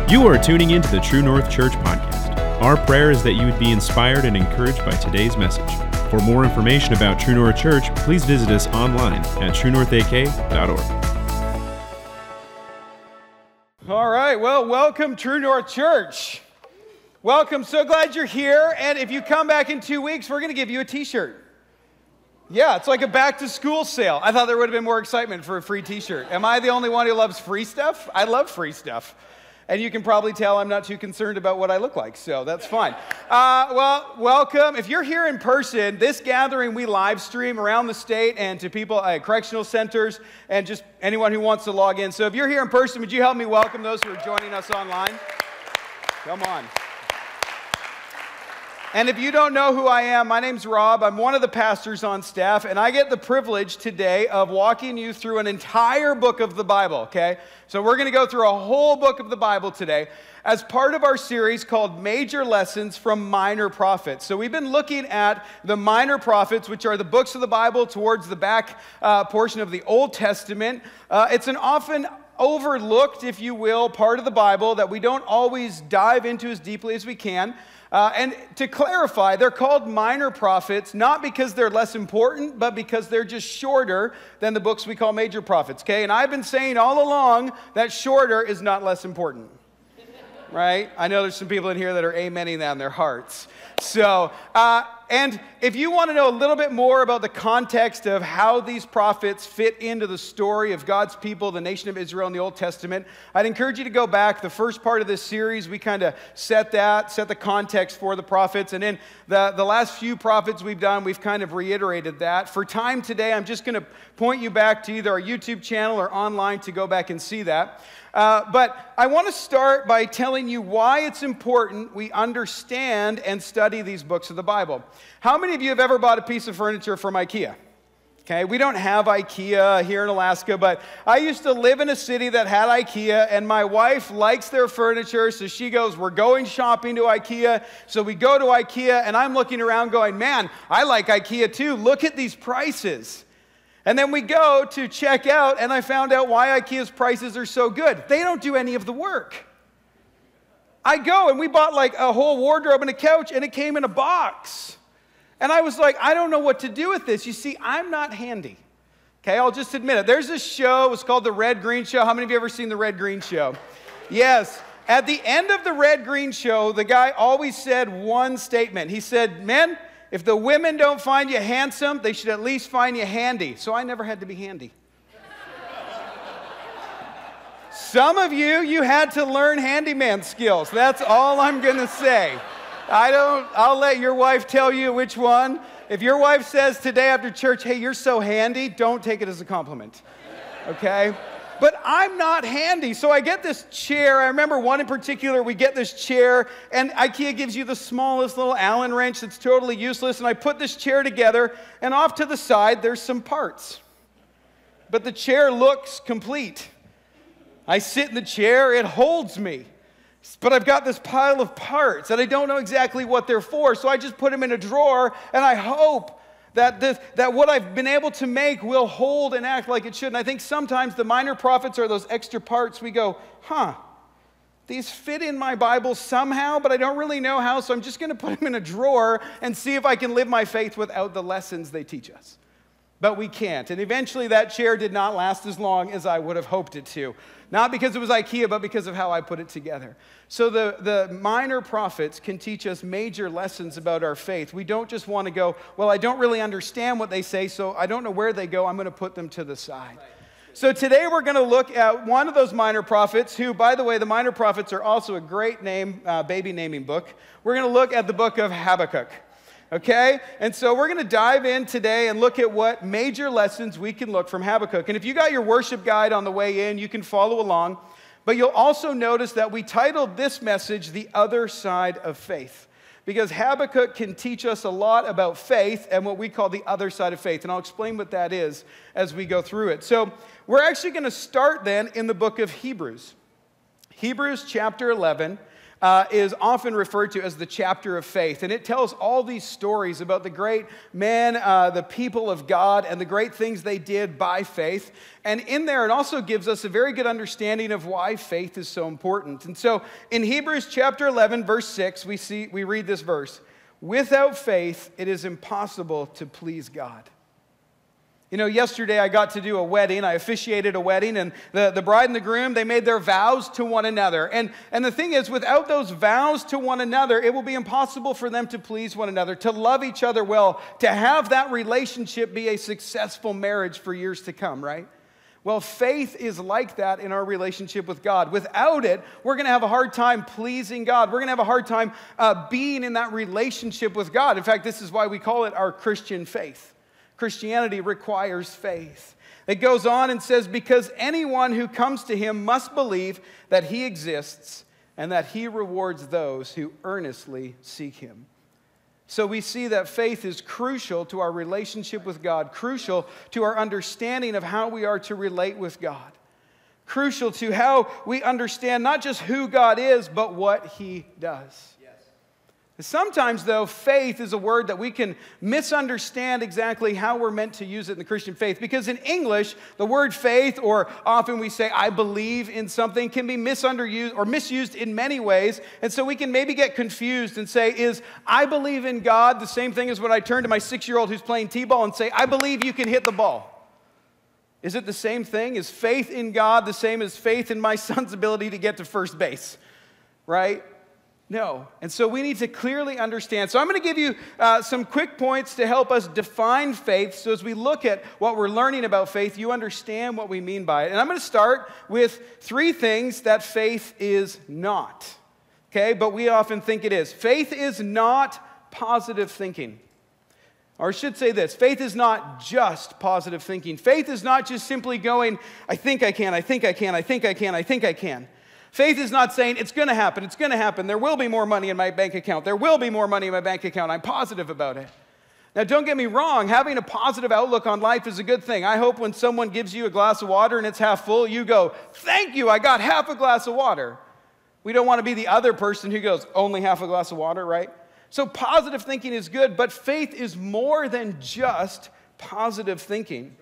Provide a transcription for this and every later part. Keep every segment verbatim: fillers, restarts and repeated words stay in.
You are tuning into the True North Church podcast. Our prayer is that you would be inspired and encouraged by today's message. For more information about True North Church, please visit us online at true north a k dot org. All right, well, welcome True North Church. Welcome, so glad you're here. And if you come back in two weeks, we're going to give you a t-shirt. Yeah, it's like a back-to-school sale. I thought there would have been more excitement for a free t-shirt. Am I the only one who loves free stuff? I love free stuff. And you can probably tell I'm not too concerned about what I look like, so that's fine. Uh, well, welcome. If you're here in person, this gathering we live stream around the state and to people at correctional centers and just anyone who wants to log in. So if you're here in person, would you help me welcome those who are joining us online? Come on. And if you don't know who I am, my name's Rob. I'm one of the pastors on staff, and I get the privilege today of walking you through an entire book of the Bible, okay? So we're going to go through a whole book of the Bible today as part of our series called Major Lessons from Minor Prophets. So we've been looking at the minor prophets, which are the books of the Bible towards the back uh, portion of the Old Testament. Uh, it's an often overlooked, if you will, part of the Bible that we don't always dive into as deeply as we can. Uh, and to clarify, they're called minor prophets, not because they're less important, but because they're just shorter than the books we call major prophets, okay? And I've been saying all along that shorter is not less important, right? I know there's some people in here that are amening that in their hearts. So, uh, and if you want to know a little bit more about the context of how these prophets fit into the story of God's people, the nation of Israel in the Old Testament, I'd encourage you to go back. The first part of this series, we kind of set that, set the context for the prophets. And in the, the last few prophets we've done, we've kind of reiterated that. For time today, I'm just going to point you back to either our YouTube channel or online to go back and see that. Uh, but I want to start by telling you why it's important we understand and study these books of the Bible. How many of you have ever bought a piece of furniture from IKEA? Okay, we don't have IKEA here in Alaska, but I used to live in a city that had IKEA, and my wife likes their furniture, so she goes, we're going shopping to IKEA. So we go to IKEA, and I'm looking around going, man, I like IKEA too. Look at these prices. And then we go to check out, and I found out why IKEA's prices are so good. They don't do any of the work. I go, and we bought like a whole wardrobe and a couch, and it came in a box. And I was like, I don't know what to do with this. You see, I'm not handy. Okay, I'll just admit it. There's this show, it's called The Red Green Show. How many of you ever seen The Red Green Show? Yes. At the end of The Red Green Show, the guy always said one statement. He said, men, if the women don't find you handsome, they should at least find you handy. So I never had to be handy. Some of you, you had to learn handyman skills. That's all I'm going to say. I don't, I'll let your wife tell you which one. If your wife says today after church, hey, you're so handy, don't take it as a compliment. Okay? But I'm not handy, so I get this chair. I remember one in particular, we get this chair, and IKEA gives you the smallest little Allen wrench that's totally useless, and I put this chair together, and off to the side, there's some parts. But the chair looks complete. I sit in the chair, it holds me. But I've got this pile of parts, and I don't know exactly what they're for, so I just put them in a drawer, and I hope That, this, that what I've been able to make will hold and act like it should. And I think sometimes the minor prophets are those extra parts we go, huh, these fit in my Bible somehow, but I don't really know how, so I'm just going to put them in a drawer and see if I can live my faith without the lessons they teach us. But we can't. And eventually that chair did not last as long as I would have hoped it to. Not because it was IKEA, but because of how I put it together. So the, the minor prophets can teach us major lessons about our faith. We don't just want to go, well, I don't really understand what they say, so I don't know where they go. I'm going to put them to the side. So today we're going to look at one of those minor prophets who, by the way, the minor prophets are also a great name, uh, baby naming book. We're going to look at the book of Habakkuk. Okay? And so we're going to dive in today and look at what major lessons we can look from Habakkuk. And if you got your worship guide on the way in, you can follow along. But you'll also notice that we titled this message, The Other Side of Faith. Because Habakkuk can teach us a lot about faith and what we call the other side of faith. And I'll explain what that is as we go through it. So we're actually going to start then in the book of Hebrews. Hebrews chapter eleven. uh, is often referred to as the chapter of faith. And it tells all these stories about the great men, uh, the people of God, and the great things they did by faith. And in there, it also gives us a very good understanding of why faith is so important. And so in Hebrews chapter eleven, verse six, we see we read this verse. Without faith, it is impossible to please God. You know, yesterday I got to do a wedding. I officiated a wedding, and the, the bride and the groom, they made their vows to one another. And, and the thing is, without those vows to one another, it will be impossible for them to please one another, to love each other well, to have that relationship be a successful marriage for years to come, right? Well, faith is like that in our relationship with God. Without it, we're going to have a hard time pleasing God. We're going to have a hard time uh, being in that relationship with God. In fact, this is why we call it our Christian faith. Christianity requires faith. It goes on and says, because anyone who comes to him must believe that he exists and that he rewards those who earnestly seek him. So we see that faith is crucial to our relationship with God, crucial to our understanding of how we are to relate with God, crucial to how we understand not just who God is, but what he does. Sometimes, though, faith is a word that we can misunderstand exactly how we're meant to use it in the Christian faith. Because in English, the word faith, or often we say, I believe in something, can be misunderused or misused in many ways. And so we can maybe get confused and say, is I believe in God the same thing as when I turn to my six-year-old who's playing t-ball and say, I believe you can hit the ball? Is it the same thing? Is faith in God the same as faith in my son's ability to get to first base? Right? No. And so we need to clearly understand. So I'm going to give you uh, some quick points to help us define faith. So as we look at what we're learning about faith, you understand what we mean by it. And I'm going to start with three things that faith is not. Okay? But we often think it is. Faith is not positive thinking. Or I should say this, faith is not just positive thinking. Faith is not just simply going, I think I can, I think I can, I think I can, I think I can. Faith is not saying, it's going to happen, it's going to happen. There will be more money in my bank account. There will be more money in my bank account. I'm positive about it. Now, don't get me wrong. Having a positive outlook on life is a good thing. I hope when someone gives you a glass of water and it's half full, you go, thank you, I got half a glass of water. We don't want to be the other person who goes, only half a glass of water, right? So positive thinking is good, but faith is more than just positive thinking.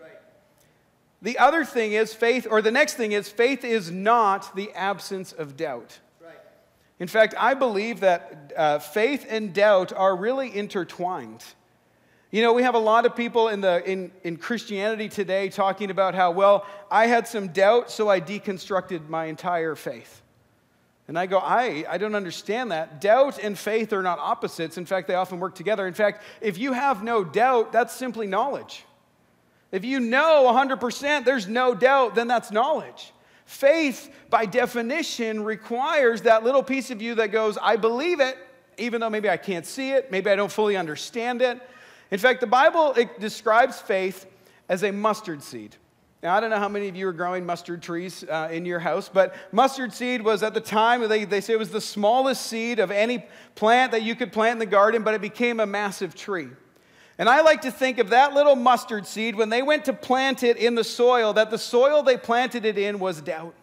The other thing is faith, or the next thing is faith is not the absence of doubt. Right. In fact, I believe that uh, faith and doubt are really intertwined. You know, we have a lot of people in, the, in, in Christianity today talking about how, well, I had some doubt, so I deconstructed my entire faith. And I go, I, I don't understand that. Doubt and faith are not opposites. In fact, they often work together. In fact, if you have no doubt, that's simply knowledge. If you know one hundred percent, there's no doubt, then that's knowledge. Faith, by definition, requires that little piece of you that goes, I believe it, even though maybe I can't see it, maybe I don't fully understand it. In fact, the Bible it describes faith as a mustard seed. Now, I don't know how many of you are growing mustard trees uh, in your house, but mustard seed was at the time, they, they say it was the smallest seed of any plant that you could plant in the garden, but it became a massive tree. And I like to think of that little mustard seed, when they went to plant it in the soil, that the soil they planted it in was doubt.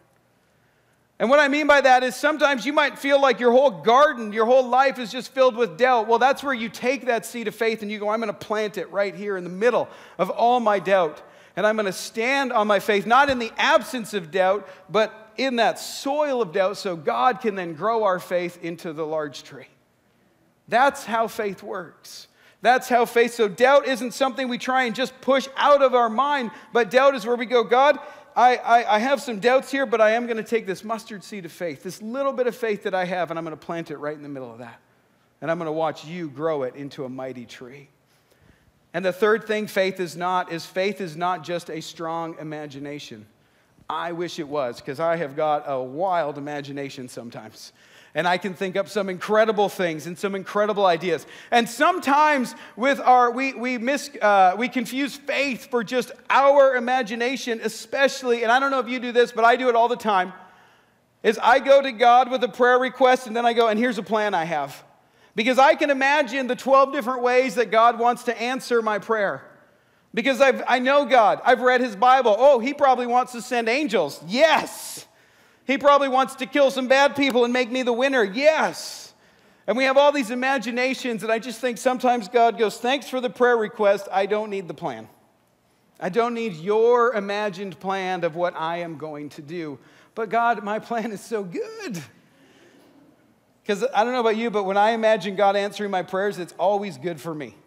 And what I mean by that is sometimes you might feel like your whole garden, your whole life is just filled with doubt. Well, that's where you take that seed of faith and you go, I'm going to plant it right here in the middle of all my doubt. And I'm going to stand on my faith, not in the absence of doubt, but in that soil of doubt, so God can then grow our faith into the large tree. That's how faith works. That's how faith, so doubt isn't something we try and just push out of our mind, but doubt is where we go, God, I, I, I have some doubts here, but I am going to take this mustard seed of faith, this little bit of faith that I have, and I'm going to plant it right in the middle of that. And I'm going to watch you grow it into a mighty tree. And the third thing faith is not, is faith is not just a strong imagination. I wish it was, because I have got a wild imagination sometimes. And I can think up some incredible things and some incredible ideas. And sometimes with our, we we miss, uh, we confuse faith for just our imagination, especially, and I don't know if you do this, but I do it all the time, is I go to God with a prayer request, and then I go, and here's a plan I have. Because I can imagine the twelve different ways that God wants to answer my prayer. Because I've, I know God. I've read his Bible. Oh, he probably wants to send angels. Yes. He probably wants to kill some bad people and make me the winner. Yes. And we have all these imaginations, and I just think sometimes God goes, thanks for the prayer request. I don't need the plan. I don't need your imagined plan of what I am going to do. But God, my plan is so good. Because I don't know about you, but when I imagine God answering my prayers, it's always good for me.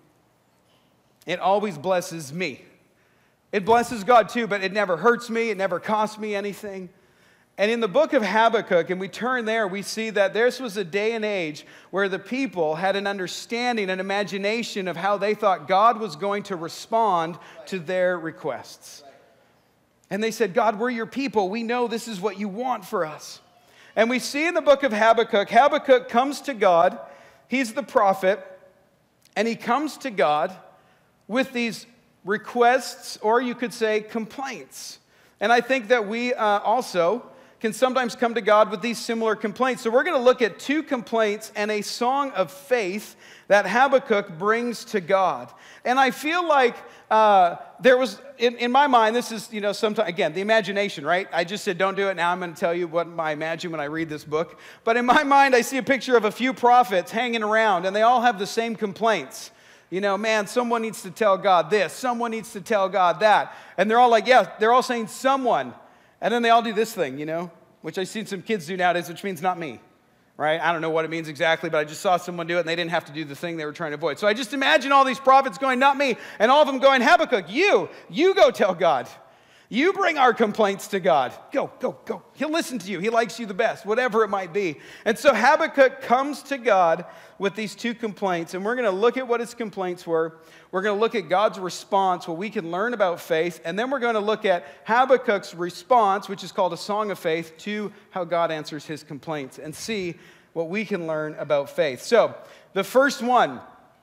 It always blesses me. It blesses God too, but it never hurts me. It never costs me anything. And in the book of Habakkuk, and we turn there, we see that this was a day and age where the people had an understanding, an imagination of how they thought God was going to respond to their requests. And they said, God, we're your people. We know this is what you want for us. And we see in the book of Habakkuk, Habakkuk comes to God. He's the prophet, and he comes to God with these requests, or you could say complaints. And I think that we uh, also can sometimes come to God with these similar complaints. So we're going to look at two complaints and a song of faith that Habakkuk brings to God. And I feel like uh, there was, in, in my mind, this is, you know, sometimes, again, the imagination, right? I just said don't do it. Now I'm going to tell you what I imagine when I read this book. But in my mind, I see a picture of a few prophets hanging around, and they all have the same complaints. You know, man, someone needs to tell God this. Someone needs to tell God that. And they're all like, yeah, they're all saying someone. And then they all do this thing, you know, which I've seen some kids do nowadays, which means not me, right? I don't know what it means exactly, but I just saw someone do it, and they didn't have to do the thing they were trying to avoid. So I just imagine all these prophets going, not me, and all of them going, Habakkuk, you, you go tell God. You bring our complaints to God. Go, go, go. He'll listen to you. He likes you the best, whatever it might be. And so Habakkuk comes to God with these two complaints, and we're going to look at what his complaints were. We're going to look at God's response, what we can learn about faith, and then we're going to look at Habakkuk's response, which is called a song of faith, to how God answers his complaints, and see what we can learn about faith. So the first one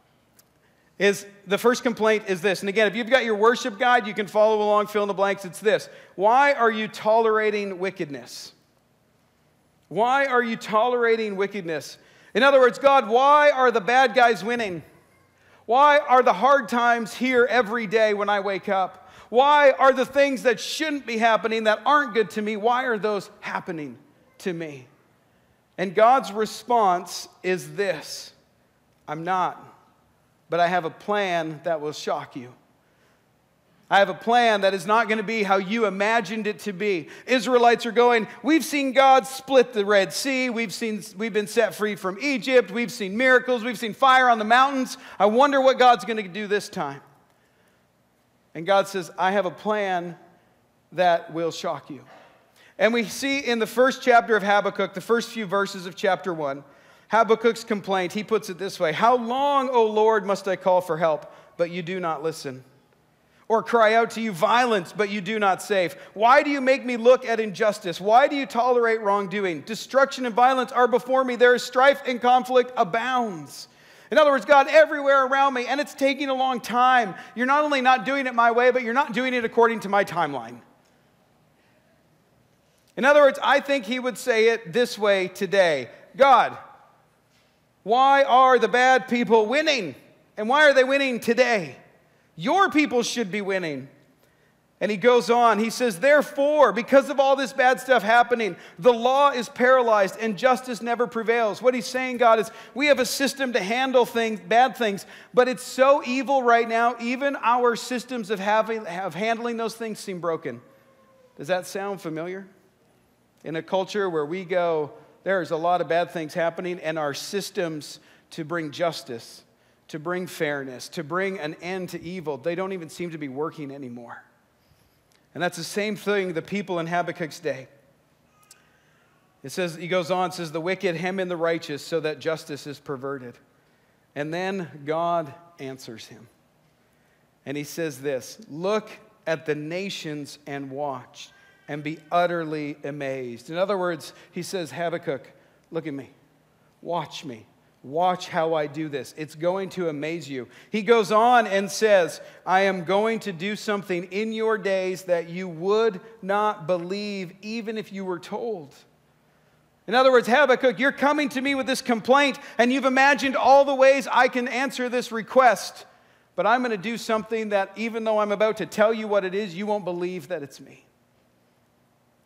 is, the first complaint is this. And again, if you've got your worship guide, you can follow along, fill in the blanks. It's this. Why are you tolerating wickedness? Why are you tolerating wickedness? In other words, God, why are the bad guys winning? Why are the hard times here every day when I wake up? Why are the things that shouldn't be happening, that aren't good to me, why are those happening to me? And God's response is this. I'm not. But I have a plan that will shock you. I have a plan that is not going to be how you imagined it to be. Israelites are going, we've seen God split the Red Sea. We've seen, we've been set free from Egypt. We've seen miracles. We've seen fire on the mountains. I wonder what God's going to do this time. And God says, I have a plan that will shock you. And we see in the first chapter of Habakkuk, the first few verses of chapter one, Habakkuk's complaint, he puts it this way. How long, O Lord, must I call for help, but you do not listen? Or cry out to you violence, but you do not save? Why do you make me look at injustice? Why do you tolerate wrongdoing? Destruction and violence are before me. There is strife and conflict abounds. In other words, God, everywhere around me, and it's taking a long time. You're not only not doing it my way, but you're not doing it according to my timeline. In other words, I think he would say it this way today. God, why are the bad people winning? And why are they winning today? Your people should be winning. And he goes on, he says, therefore, because of all this bad stuff happening, the law is paralyzed and justice never prevails. What he's saying, God, is we have a system to handle things, bad things, but it's so evil right now, even our systems of, having, of handling those things seem broken. Does that sound familiar? In a culture where we go, there's a lot of bad things happening, and our systems to bring justice, to bring fairness, to bring an end to evil, they don't even seem to be working anymore. And that's the same thing the people in Habakkuk's day. It says, he goes on, says, the wicked hem in the righteous so that justice is perverted. And then God answers him. And he says this, look at the nations and watch, and be utterly amazed. In other words, he says, Habakkuk, look at me. Watch me. Watch how I do this. It's going to amaze you. He goes on and says, I am going to do something in your days that you would not believe even if you were told. In other words, Habakkuk, you're coming to me with this complaint, and you've imagined all the ways I can answer this request. But I'm going to do something that even though I'm about to tell you what it is, you won't believe that it's me.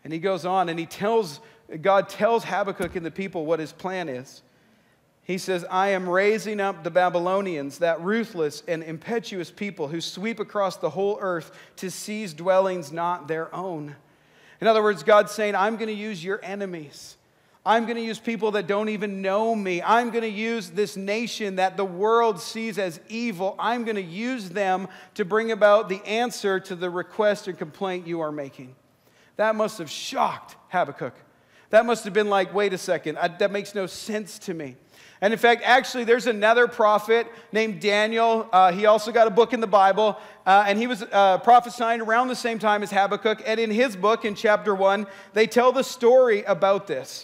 And he goes on and he tells, God tells Habakkuk and the people what his plan is. He says, I am raising up the Babylonians, that ruthless and impetuous people who sweep across the whole earth to seize dwellings not their own. In other words, God's saying, I'm going to use your enemies. I'm going to use people that don't even know me. I'm going to use this nation that the world sees as evil. I'm going to use them to bring about the answer to the request or complaint you are making. That must have shocked Habakkuk. That must have been like, wait a second, I, that makes no sense to me. And in fact, actually, there's another prophet named Daniel. Uh, he also got a book in the Bible, uh, and he was uh, prophesying around the same time as Habakkuk. And in his book, in chapter one, they tell the story about this.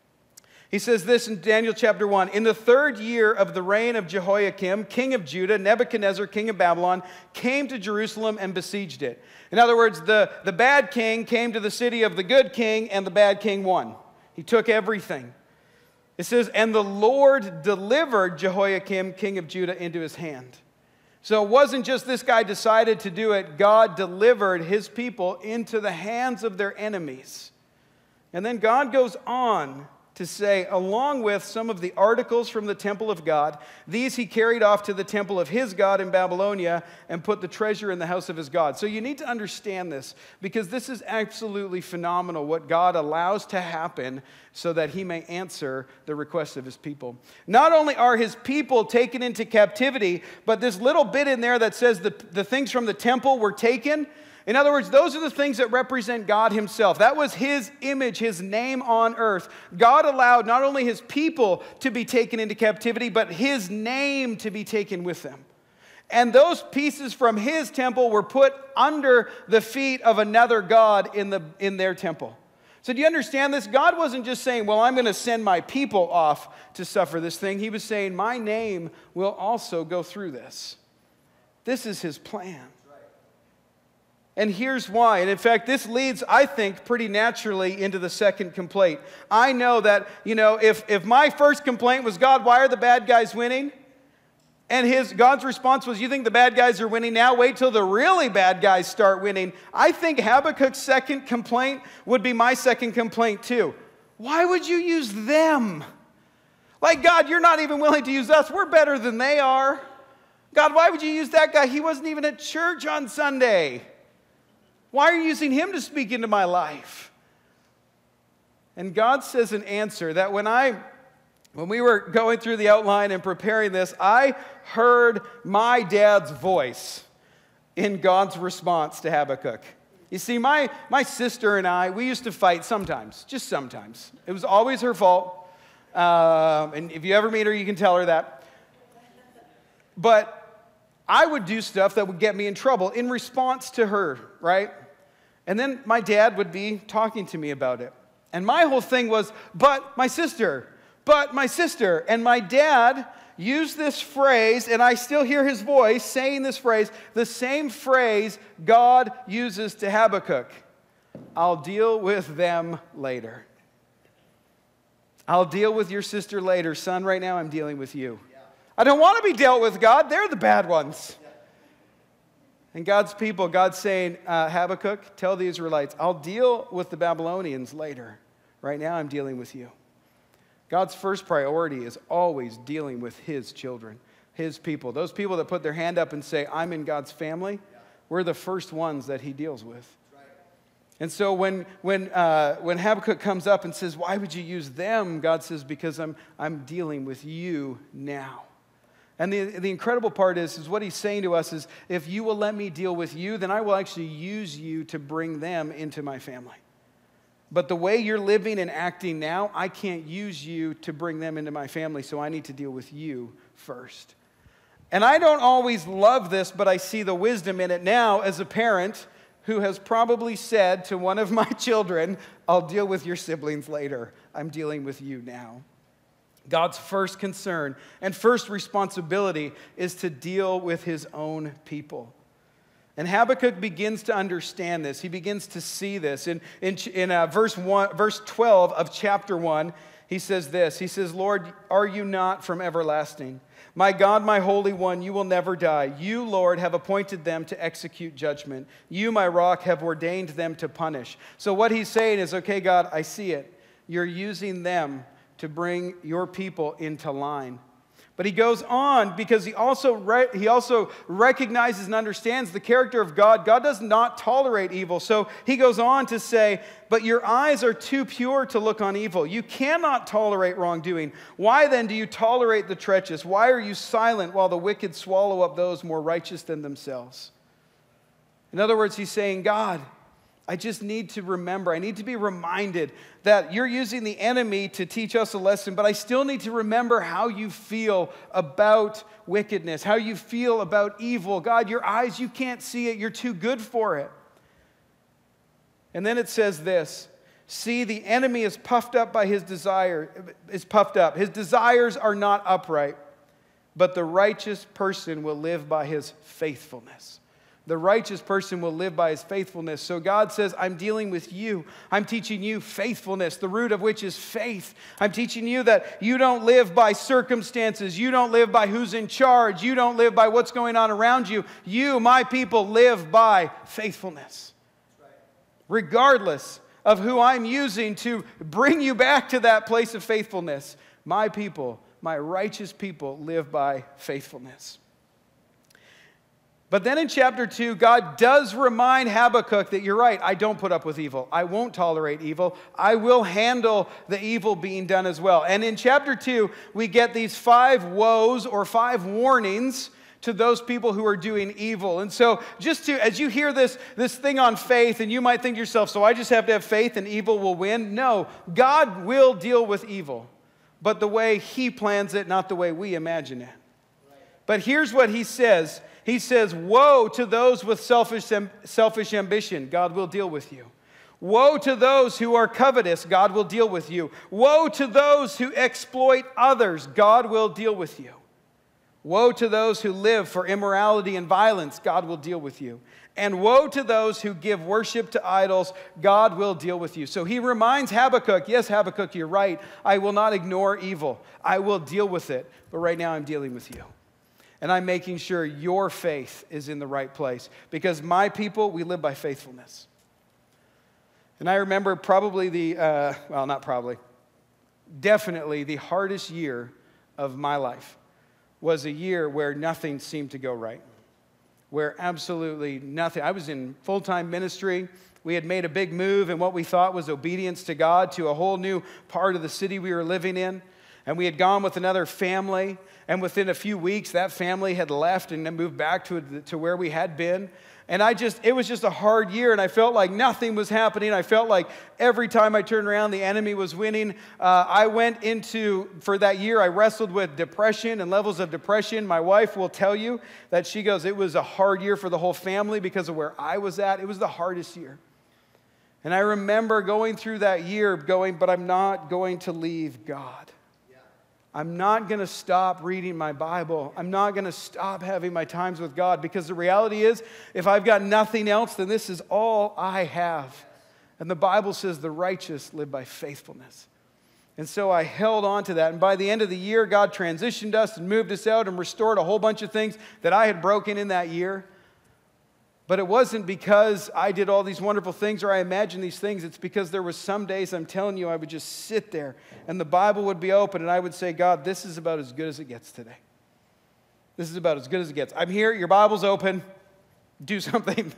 He says this in Daniel chapter one, in the third year of the reign of Jehoiakim, king of Judah, Nebuchadnezzar, king of Babylon, came to Jerusalem and besieged it. In other words, the, the bad king came to the city of the good king, and the bad king won. He took everything. It says, and the Lord delivered Jehoiakim, king of Judah, into his hand. So it wasn't just this guy decided to do it. God delivered his people into the hands of their enemies. And then God goes on to say, along with some of the articles from the temple of God, these he carried off to the temple of his God in Babylonia and put the treasure in the house of his God. So you need to understand this, because this is absolutely phenomenal what God allows to happen so that he may answer the requests of his people. Not only are his people taken into captivity, but this little bit in there that says the, the things from the temple were taken. In other words, those are the things that represent God himself. That was his image, his name on earth. God allowed not only his people to be taken into captivity, but his name to be taken with them. And those pieces from his temple were put under the feet of another god in, the, in their temple. So do you understand this? God wasn't just saying, well, I'm going to send my people off to suffer this thing. He was saying, my name will also go through this. This is his plan. And here's why. And in fact, this leads, I think, pretty naturally into the second complaint. I know that, you know, if, if my first complaint was, God, why are the bad guys winning? And his God's response was, you think the bad guys are winning now? Wait till the really bad guys start winning. I think Habakkuk's second complaint would be my second complaint too. Why would you use them? Like, God, you're not even willing to use us. We're better than they are. God, why would you use that guy? He wasn't even at church on Sunday. Why are you using him to speak into my life? And God says an answer that when I, when we were going through the outline and preparing this, I heard my dad's voice in God's response to Habakkuk. You see, my, my sister and I, we used to fight sometimes, just sometimes. It was always her fault. Um, and if you ever meet her, you can tell her that. But I would do stuff that would get me in trouble in response to her, right? And then my dad would be talking to me about it. And my whole thing was, but my sister, but my sister. And my dad used this phrase, and I still hear his voice saying this phrase, the same phrase God uses to Habakkuk. I'll deal with them later. I'll deal with your sister later. Son, right now I'm dealing with you. I don't want to be dealt with, God. They're the bad ones. And God's people, God's saying, uh, Habakkuk, tell the Israelites, I'll deal with the Babylonians later. Right now, I'm dealing with you. God's first priority is always dealing with his children, his people. Those people that put their hand up and say, I'm in God's family, we're the first ones that he deals with. And so when when uh, when Habakkuk comes up and says, why would you use them? God says, because I'm I'm dealing with you now. And the, the incredible part is, is what he's saying to us is, if you will let me deal with you, then I will actually use you to bring them into my family. But the way you're living and acting now, I can't use you to bring them into my family, so I need to deal with you first. And I don't always love this, but I see the wisdom in it now as a parent who has probably said to one of my children, I'll deal with your siblings later. I'm dealing with you now. God's first concern and first responsibility is to deal with his own people. And Habakkuk begins to understand this. He begins to see this. In, in, in uh, verse, one, verse twelve of chapter one, He says this, he says, Lord, are you not from everlasting? My God, my Holy One, you will never die. You, Lord, have appointed them to execute judgment. You, my rock, have ordained them to punish. So what he's saying is, okay, God, I see it. You're using them to bring your people into line. But he goes on because he also, re- he also recognizes and understands the character of God. God does not tolerate evil. So he goes on to say, but your eyes are too pure to look on evil. You cannot tolerate wrongdoing. Why then do you tolerate the treacherous? Why are you silent while the wicked swallow up those more righteous than themselves? In other words, he's saying, God, I just need to remember, I need to be reminded that you're using the enemy to teach us a lesson, but I still need to remember how you feel about wickedness, how you feel about evil. God, your eyes, you can't see it. You're too good for it. And then it says this, see, the enemy is puffed up by his desire, is puffed up. His desires are not upright, but the righteous person will live by his faithfulness. The righteous person will live by his faithfulness. So God says, I'm dealing with you. I'm teaching you faithfulness, the root of which is faith. I'm teaching you that you don't live by circumstances. You don't live by who's in charge. You don't live by what's going on around you. You, my people, live by faithfulness. Regardless of who I'm using to bring you back to that place of faithfulness, my people, my righteous people, live by faithfulness. But then in chapter two, God does remind Habakkuk that you're right, I don't put up with evil. I won't tolerate evil. I will handle the evil being done as well. And in chapter two, we get these five woes or five warnings to those people who are doing evil. And so just to, as you hear this, this thing on faith, and you might think to yourself, so I just have to have faith and evil will win? No, God will deal with evil, but the way he plans it, not the way we imagine it. But here's what he says. He says, woe to those with selfish, selfish ambition. God will deal with you. Woe to those who are covetous. God will deal with you. Woe to those who exploit others. God will deal with you. Woe to those who live for immorality and violence. God will deal with you. And woe to those who give worship to idols. God will deal with you. So he reminds Habakkuk, yes, Habakkuk, you're right. I will not ignore evil. I will deal with it. But right now I'm dealing with you. And I'm making sure your faith is in the right place. Because my people, we live by faithfulness. And I remember probably the, uh, well, not probably, definitely the hardest year of my life was a year where nothing seemed to go right. Where absolutely nothing. I was in full-time ministry. We had made a big move in what we thought was obedience to God to a whole new part of the city we were living in. And we had gone with another family, and within a few weeks, that family had left and then moved back to, to where we had been. And I just, it was just a hard year, and I felt like nothing was happening. I felt like every time I turned around, the enemy was winning. Uh, I went into, for that year, I wrestled with depression and levels of depression. My wife will tell you that she goes, it was a hard year for the whole family because of where I was at. It was the hardest year. And I remember going through that year going, but I'm not going to leave God. I'm not going to stop reading my Bible. I'm not going to stop having my times with God, because the reality is, if I've got nothing else, then this is all I have. And the Bible says the righteous live by faithfulness. And so I held on to that. And by the end of the year, God transitioned us and moved us out and restored a whole bunch of things that I had broken in that year. But it wasn't because I did all these wonderful things or I imagined these things. It's because there were some days, I'm telling you, I would just sit there and the Bible would be open and I would say, God, this is about as good as it gets today. This is about as good as it gets. I'm here, your Bible's open, do something.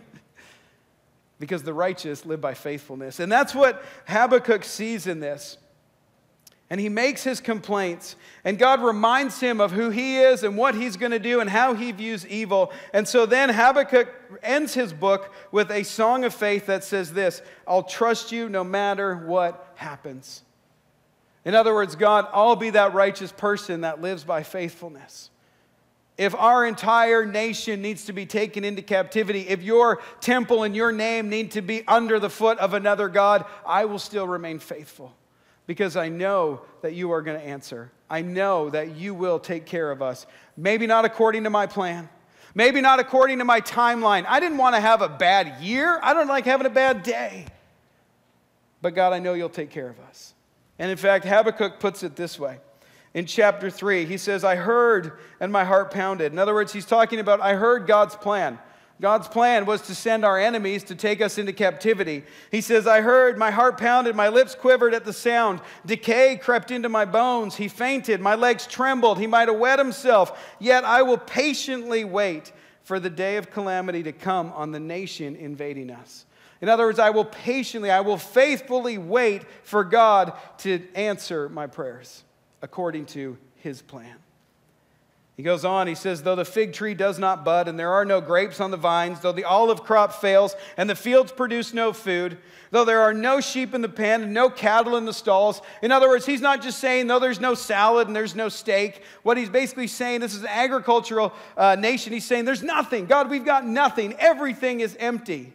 Because the righteous live by faithfulness. And that's what Habakkuk sees in this. And he makes his complaints, and God reminds him of who he is and what he's going to do and how he views evil. And so then Habakkuk ends his book with a song of faith that says this, I'll trust you no matter what happens. In other words, God, I'll be that righteous person that lives by faithfulness. If our entire nation needs to be taken into captivity, if your temple and your name need to be under the foot of another God, I will still remain faithful. Because I know that you are going to answer. I know that you will take care of us. Maybe not according to my plan. Maybe not according to my timeline. I didn't want to have a bad year. I don't like having a bad day. But God, I know you'll take care of us. And in fact, Habakkuk puts it this way. In chapter three, he says, I heard and my heart pounded. In other words, he's talking about, I heard God's plan. God's plan was to send our enemies to take us into captivity. He says, I heard, my heart pounded, my lips quivered at the sound. Decay crept into my bones. He fainted, my legs trembled. He might have wet himself. Yet I will patiently wait for the day of calamity to come on the nation invading us. In other words, I will patiently, I will faithfully wait for God to answer my prayers according to his plan. He goes on, he says, though the fig tree does not bud and there are no grapes on the vines, though the olive crop fails and the fields produce no food, though there are no sheep in the pen and no cattle in the stalls. In other words, he's not just saying, though there's no salad and there's no steak. What he's basically saying, this is an agricultural uh, nation. He's saying, there's nothing. God, we've got nothing. Everything is empty.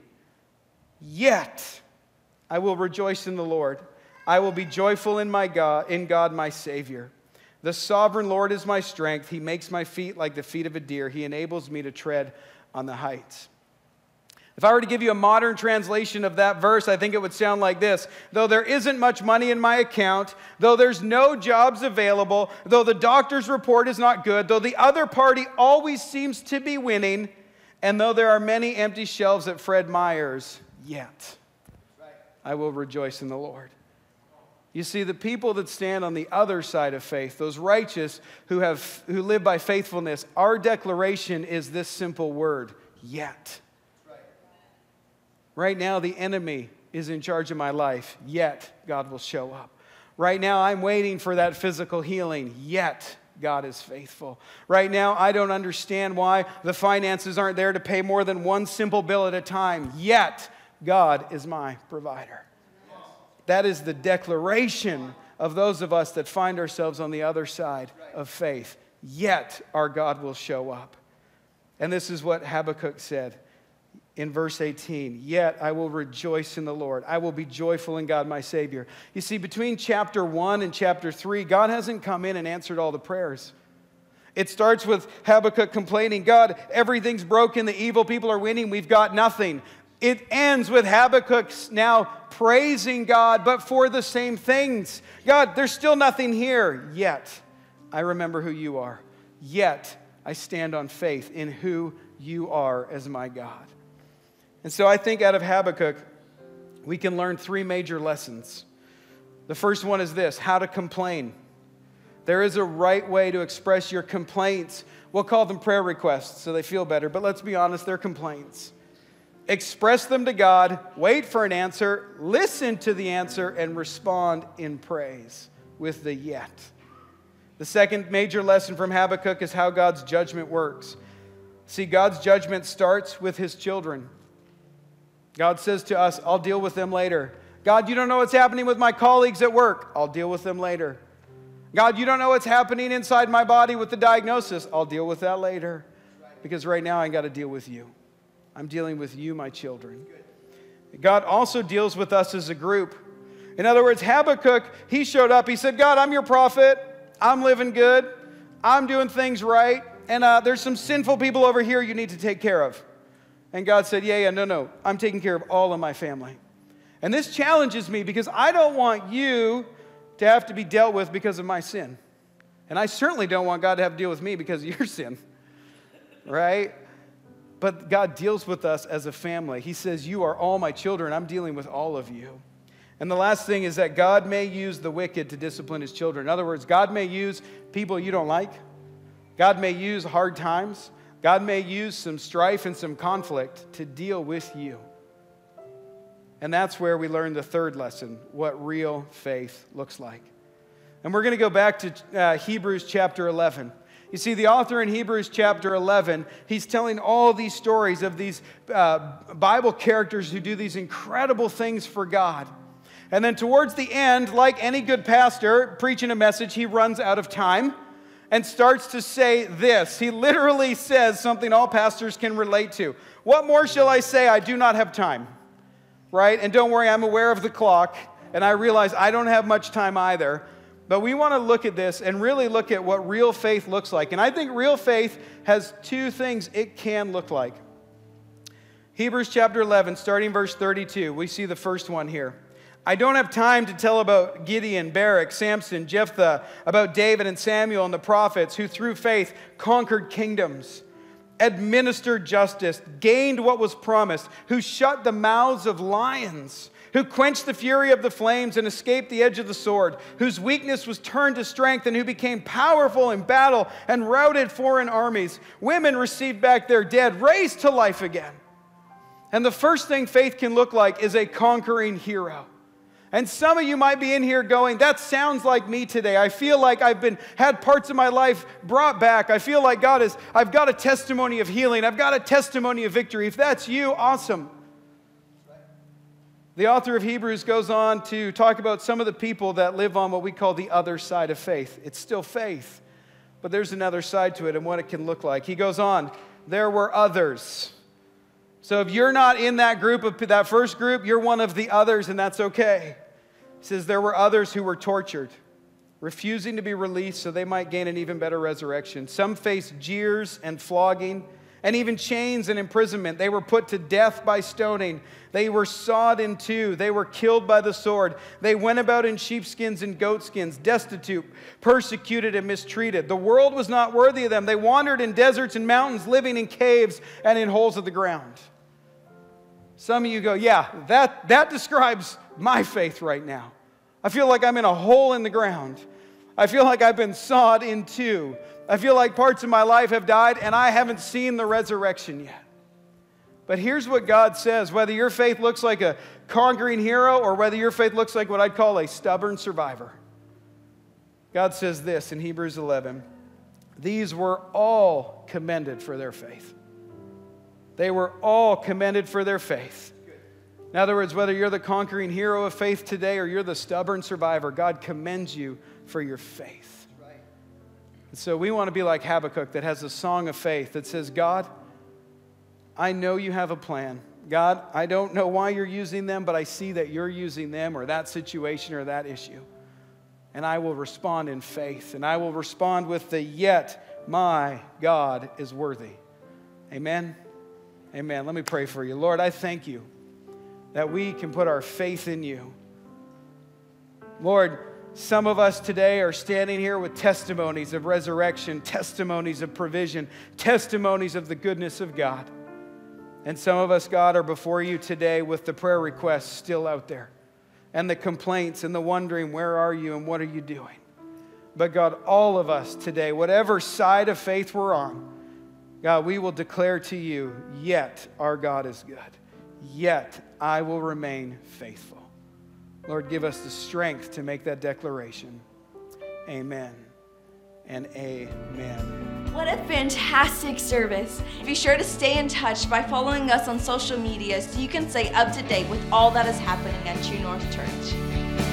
Yet I will rejoice in the Lord. I will be joyful in my God, in God my Savior. The sovereign Lord is my strength. He makes my feet like the feet of a deer. He enables me to tread on the heights. If I were to give you a modern translation of that verse, I think it would sound like this. Though there isn't much money in my account, though there's no jobs available, though the doctor's report is not good, though the other party always seems to be winning, and though there are many empty shelves at Fred Meyer's, yet I will rejoice in the Lord. You see, the people that stand on the other side of faith, those righteous who have who live by faithfulness, our declaration is this simple word, yet. Right. Right now, the enemy is in charge of my life, yet God will show up. Right now, I'm waiting for that physical healing, yet God is faithful. Right now, I don't understand why the finances aren't there to pay more than one simple bill at a time, yet God is my provider. That is the declaration of those of us that find ourselves on the other side of faith. Yet our God will show up. And this is what Habakkuk said in verse eighteen. Yet I will rejoice in the Lord. I will be joyful in God my Savior. You see, between chapter one and chapter three, God hasn't come in and answered all the prayers. It starts with Habakkuk complaining, God, everything's broken. The evil people are winning. We've got nothing. It ends with Habakkuk now praising God, but for the same things. God, there's still nothing here. Yet, I remember who you are. Yet, I stand on faith in who you are as my God. And so I think out of Habakkuk, we can learn three major lessons. The first one is this, how to complain. There is a right way to express your complaints. We'll call them prayer requests so they feel better, but let's be honest, they're complaints. Express them to God, wait for an answer, listen to the answer, and respond in praise with the yet. The second major lesson from Habakkuk is how God's judgment works. See, God's judgment starts with his children. God says to us, I'll deal with them later. God, you don't know what's happening with my colleagues at work. I'll deal with them later. God, you don't know what's happening inside my body with the diagnosis. I'll deal with that later. Because right now I got to deal with you. I'm dealing with you, my children. God also deals with us as a group. In other words, Habakkuk, he showed up. He said, God, I'm your prophet. I'm living good. I'm doing things right. And uh, there's some sinful people over here you need to take care of. And God said, yeah, yeah, no, no. I'm taking care of all of my family. And this challenges me because I don't want you to have to be dealt with because of my sin. And I certainly don't want God to have to deal with me because of your sin. Right? But God deals with us as a family. He says, you are all my children. I'm dealing with all of you. And the last thing is that God may use the wicked to discipline his children. In other words, God may use people you don't like. God may use hard times. God may use some strife and some conflict to deal with you. And that's where we learn the third lesson, what real faith looks like. And we're going to go back to uh, Hebrews chapter eleven. You see, the author in Hebrews chapter eleven, he's telling all these stories of these uh, Bible characters who do these incredible things for God. And then towards the end, like any good pastor preaching a message, he runs out of time and starts to say this. He literally says something all pastors can relate to. What more shall I say? I do not have time. Right? And don't worry, I'm aware of the clock, and I realize I don't have much time either. But we want to look at this and really look at what real faith looks like. And I think real faith has two things it can look like. Hebrews chapter eleven, starting verse thirty-two, we see the first one here. I don't have time to tell about Gideon, Barak, Samson, Jephthah, about David and Samuel and the prophets who through faith conquered kingdoms, administered justice, gained what was promised, who shut the mouths of lions, who quenched the fury of the flames and escaped the edge of the sword, whose weakness was turned to strength and who became powerful in battle and routed foreign armies. Women received back their dead, raised to life again. And the first thing faith can look like is a conquering hero. And some of you might be in here going, that sounds like me today. I feel like I've been had parts of my life brought back. I feel like God is, I've got a testimony of healing. I've got a testimony of victory. If that's you, awesome. The author of Hebrews goes on to talk about some of the people that live on what we call the other side of faith. It's still faith, but there's another side to it and what it can look like. He goes on, there were others. So if you're not in that group, of that first group, you're one of the others, and that's okay. He says there were others who were tortured, refusing to be released so they might gain an even better resurrection. Some faced jeers and flogging, and even chains and imprisonment. They were put to death by stoning. They were sawed in two. They were killed by the sword. They went about in sheepskins and goatskins, destitute, persecuted, and mistreated. The world was not worthy of them. They wandered in deserts and mountains, living in caves and in holes of the ground. Some of you go, yeah, that, that describes my faith right now. I feel like I'm in a hole in the ground. I feel like I've been sawed in two. I feel like parts of my life have died and I haven't seen the resurrection yet. But here's what God says, whether your faith looks like a conquering hero or whether your faith looks like what I'd call a stubborn survivor. God says this in Hebrews eleven, these were all commended for their faith. They were all commended for their faith. In other words, whether you're the conquering hero of faith today or you're the stubborn survivor, God commends you for your faith. Right. And so we want to be like Habakkuk that has a song of faith that says, God, I know you have a plan. God, I don't know why you're using them, but I see that you're using them or that situation or that issue. And I will respond in faith. And I will respond with the yet my God is worthy. Amen. Amen. Let me pray for you. Lord, I thank you that we can put our faith in you. Lord, some of us today are standing here with testimonies of resurrection, testimonies of provision, testimonies of the goodness of God. And some of us, God, are before you today with the prayer requests still out there and the complaints and the wondering, where are you and what are you doing? But God, all of us today, whatever side of faith we're on, God, we will declare to you, yet our God is good. Yet I will remain faithful. Lord, give us the strength to make that declaration. Amen and amen. What a fantastic service. Be sure to stay in touch by following us on social media so you can stay up to date with all that is happening at True North Church.